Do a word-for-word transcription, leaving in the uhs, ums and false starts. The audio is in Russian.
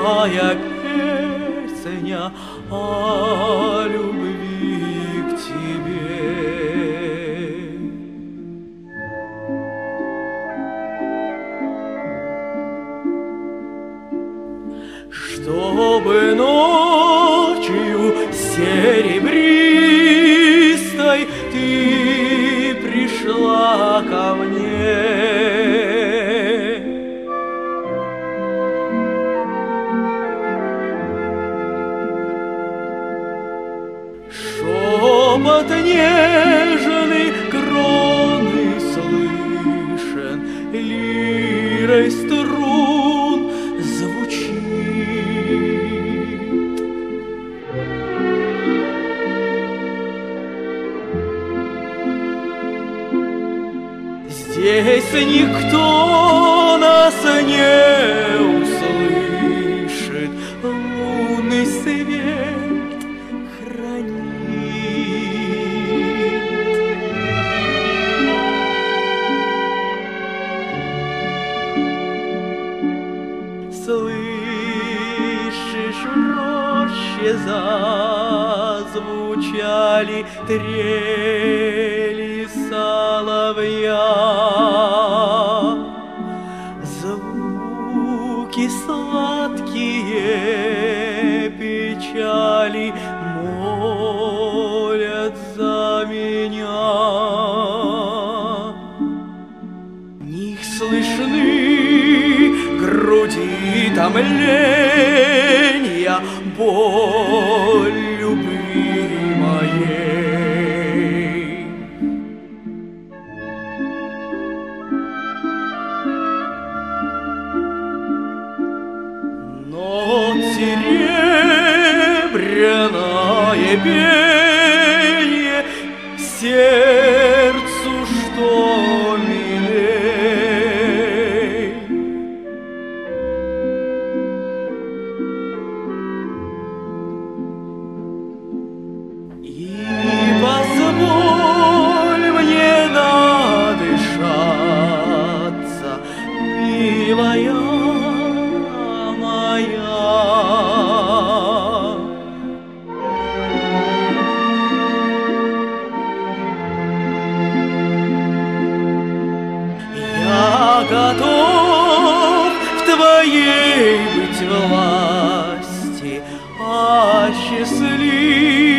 моя песня о любви к тебе. Чтобы ночью серебристой ты пришла ко мне, шепот нежный кроны слышен, лирой струн звучит. Здесь никто нас не услышит, лунный свет хранит. Слышишь, в роще зазвучали трели соловья, звуки сладкие печали молят за меня. В них слышны груди томления, боль любви моей. Но серебряное пение сердцу что милей. И позволь мне надышаться, милая моя. Я готов в твоей быть власти, осчастливить